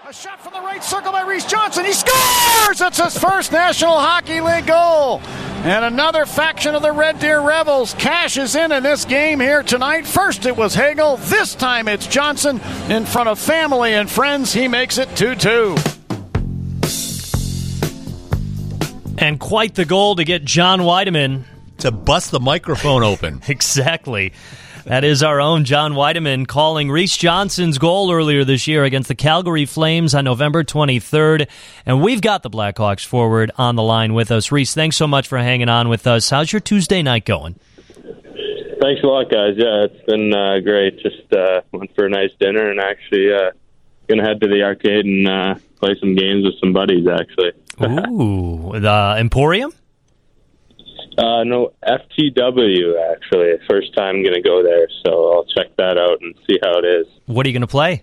A shot from the right circle by Reese Johnson. He scores! It's his first National Hockey League goal. And another faction of the Red Deer Rebels cashes in this game here tonight. First it was Hagel. This time it's Johnson. In front of family and friends, he makes it 2-2. And quite the goal to get John Weideman to bust the microphone open. Exactly. That is our own John Weideman calling Reese Johnson's goal earlier this year against the Calgary Flames on November 23rd. And we've got the Blackhawks forward on the line with us. Reese, thanks so much for hanging on with us. How's your Tuesday night going? Thanks a lot, guys. Yeah, it's been great. Just went for a nice dinner and actually going to head to the arcade and play some games with some buddies, actually. Ooh, the Emporium? No, FTW, actually. First time going to go there, so I'll check that out and see how it is. What are you going to play?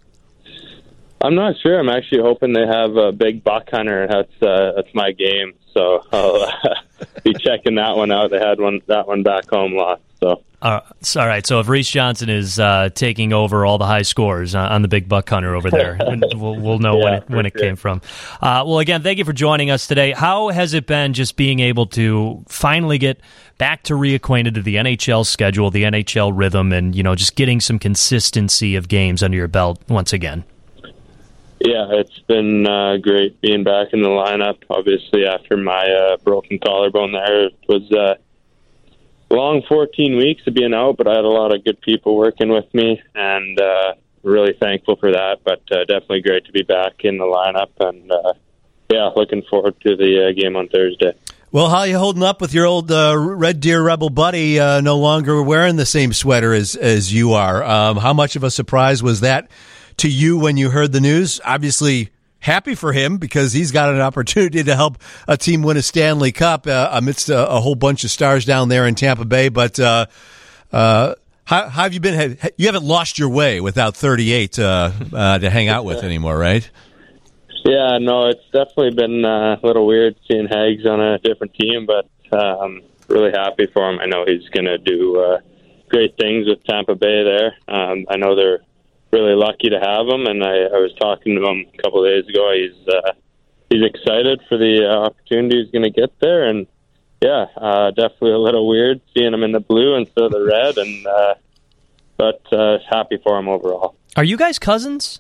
I'm not sure. I'm actually hoping they have a big buck hunter. That's my game, so I'll be checking that one out. They had that one back home lost. So. All right, so if Reese Johnson is taking over all the high scores on the big buck hunter over there, we'll know when it came from. Well, again, thank you for joining us today. How has it been just being able to finally get back to reacquainted to the NHL schedule, the NHL rhythm, and just getting some consistency of games under your belt once again? Yeah, it's been great being back in the lineup. Obviously, after my broken collarbone there, it was long 14 weeks of being out, but I had a lot of good people working with me, and really thankful for that. But definitely great to be back in the lineup, and looking forward to the game on Thursday. Well, how are you holding up with your old Red Deer Rebel buddy no longer wearing the same sweater as you are? How much of a surprise was that to you when you heard the news? Obviously happy for him because he's got an opportunity to help a team win a Stanley Cup amidst a whole bunch of stars down there in Tampa Bay. But how have you been? You haven't lost your way without 38 to hang out with anymore, right? Yeah, no, it's definitely been a little weird seeing Hags on a different team, but I'm really happy for him. I know he's going to do great things with Tampa Bay there. I know they're really lucky to have him, and I was talking to him a couple of days ago. He's excited for the opportunity he's going to get there, and definitely a little weird seeing him in the blue instead of the red, and but happy for him overall. Are you guys cousins?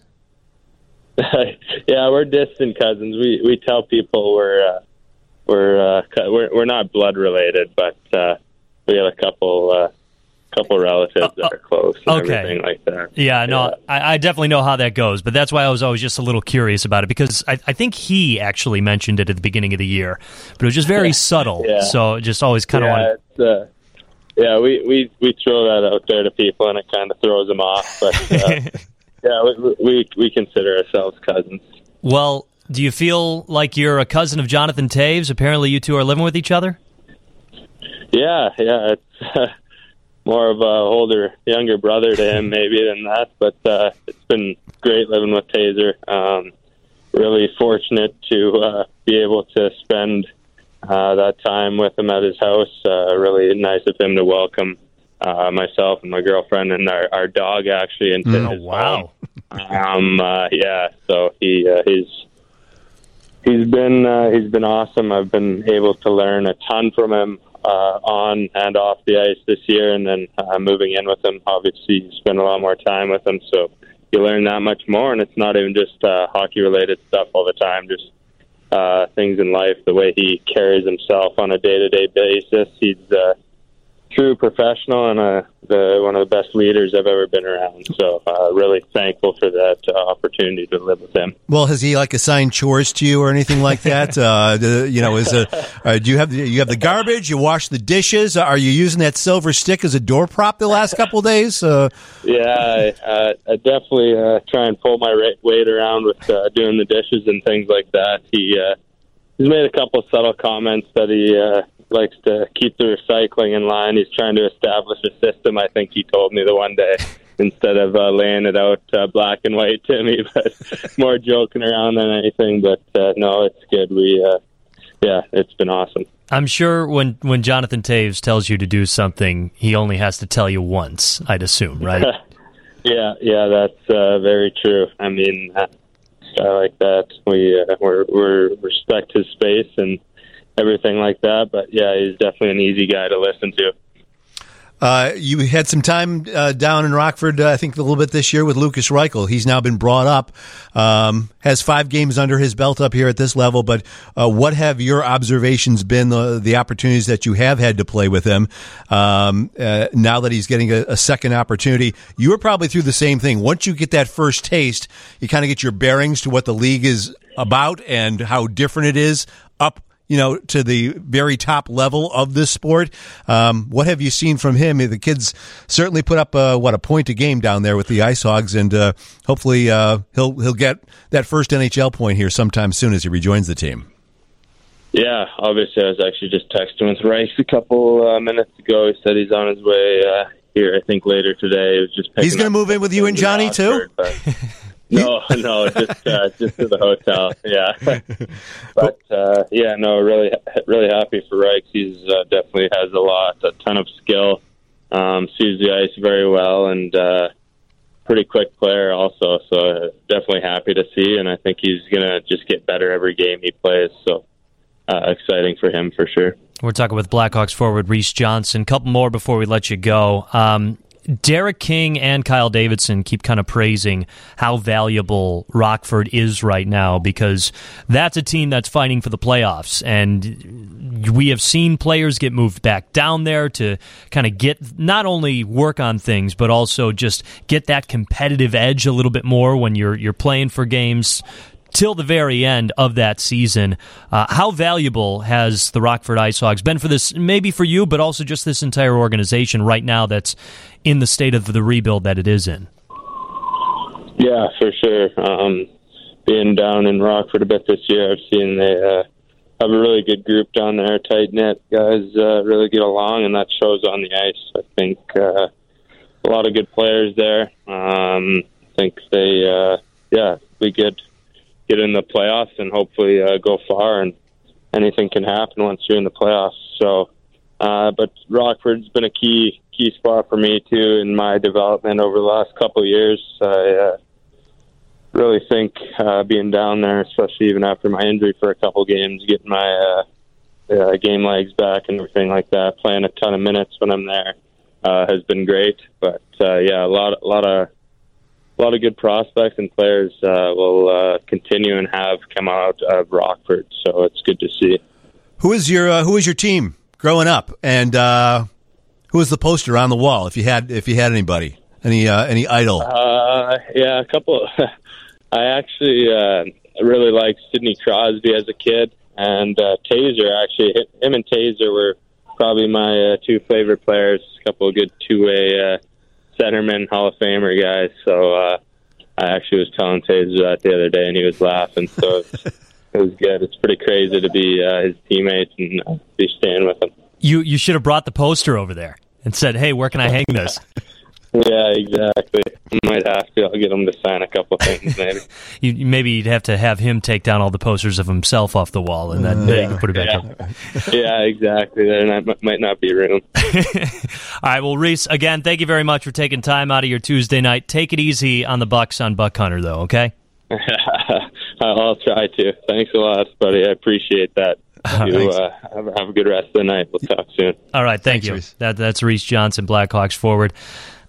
Yeah, we're distant cousins. We tell people we're not blood related, but we have a couple relatives that are close and everything like that. Yeah, no, I definitely know how that goes, but that's why I was always just a little curious about it, because I think he actually mentioned it at the beginning of the year, but it was just very subtle, so just always kind of wanted... we throw that out there to people, and it kind of throws them off, but we consider ourselves cousins. Well, do you feel like you're a cousin of Jonathan Toews? Apparently you two are living with each other? Yeah, it's... more of a younger brother to him maybe than that, but it's been great living with Taser. Really fortunate to be able to spend that time with him at his house. Really nice of him to welcome myself and my girlfriend and our dog actually into his home. So he's been awesome. I've been able to learn a ton from him on and off the ice this year, and then moving in with him, obviously you spend a lot more time with him, so you learn that much more, and it's not even just hockey-related stuff all the time, just things in life, the way he carries himself on a day-to-day basis. He's a true professional and one of the best leaders I've ever been around. So really thankful for that opportunity to live with him. Well, has he assigned chores to you or anything like that? Do you have the garbage? You wash the dishes? Are you using that silver stick as a door prop the last couple of days? I definitely try and pull my weight around with doing the dishes and things like that. He's made a couple of subtle comments that he likes to keep the recycling in line. He's trying to establish a system, I think he told me the one day, instead of laying it out black and white to me, but more joking around than anything. But no, it's good. It's been awesome. I'm sure when Jonathan Toews tells you to do something, he only has to tell you once, I'd assume, right? Yeah, that's very true. I mean, guy like that. We respect his space and everything like that. But yeah, he's definitely an easy guy to listen to. You had some time down in Rockford, I think a little bit this year with Lukas Reichel. He's now been brought up, has 5 games under his belt up here at this level. But what have your observations been, the opportunities that you have had to play with him now that he's getting a second opportunity? You were probably through the same thing. Once you get that first taste, you kind of get your bearings to what the league is about and how different it is up to the very top level of this sport. What have you seen from him? The kid's certainly put up a point a game down there with the Ice Hogs, and hopefully he'll get that first NHL point here sometime soon as he rejoins the team. Yeah, obviously I was actually just texting with Rice a couple minutes ago. He said he's on his way here, I think later today. He was just he's going to move in with you and Johnny too? No, just to the hotel. Yeah, but really happy for Reichs. He's definitely has a ton of skill. Sees the ice very well, and pretty quick player also. So definitely happy to see, and I think he's gonna just get better every game he plays. So exciting for him for sure. We're talking with Blackhawks forward Reese Johnson. Couple more before we let you go. Derek King and Kyle Davidson keep kind of praising how valuable Rockford is right now, because that's a team that's fighting for the playoffs, and we have seen players get moved back down there to kind of get not only work on things but also just get that competitive edge a little bit more when you're playing for games till the very end of that season. How valuable has the Rockford Ice Hogs been for this, maybe for you, but also just this entire organization right now that's in the state of the rebuild that it is in? Yeah, for sure. Being down in Rockford a bit this year, I've seen they have a really good group down there, tight-knit. Guys really get along, and that shows on the ice. I think a lot of good players there. I think they, we get in the playoffs and hopefully go far, and anything can happen once you're in the playoffs. So, but Rockford's been a key spot for me too in my development over the last couple of years. I really think being down there, especially even after my injury for a couple of games, getting my game legs back and everything like that, playing a ton of minutes when I'm there has been great. But a lot of good prospects and players will continue and have come out of Rockford, so it's good to see. Who was your team growing up, and who was the poster on the wall? If you had anybody, any idol? A couple. I actually really liked Sidney Crosby as a kid, and Taser. Actually, him and Taser were probably my 2 favorite players. A couple of good two-way centerman, Hall of Famer guys. So I actually was telling Taser that the other day, and he was laughing. So it was good. It's pretty crazy to be his teammates and be staying with him. You should have brought the poster over there and said, "Hey, where can I hang this?" Yeah, exactly. I might have to. I'll get him to sign a couple things, maybe. You'd have to have him take down all the posters of himself off the wall, and then you can put it back up. Yeah, exactly. There might not be room. All right, well, Reese, again, thank you very much for taking time out of your Tuesday night. Take it easy on the Bucks on Buck Hunter, though, okay? I'll try to. Thanks a lot, buddy. I appreciate that. Have a good rest of the night. We'll talk soon. All right, thank you. That's Reese Johnson, Blackhawks forward.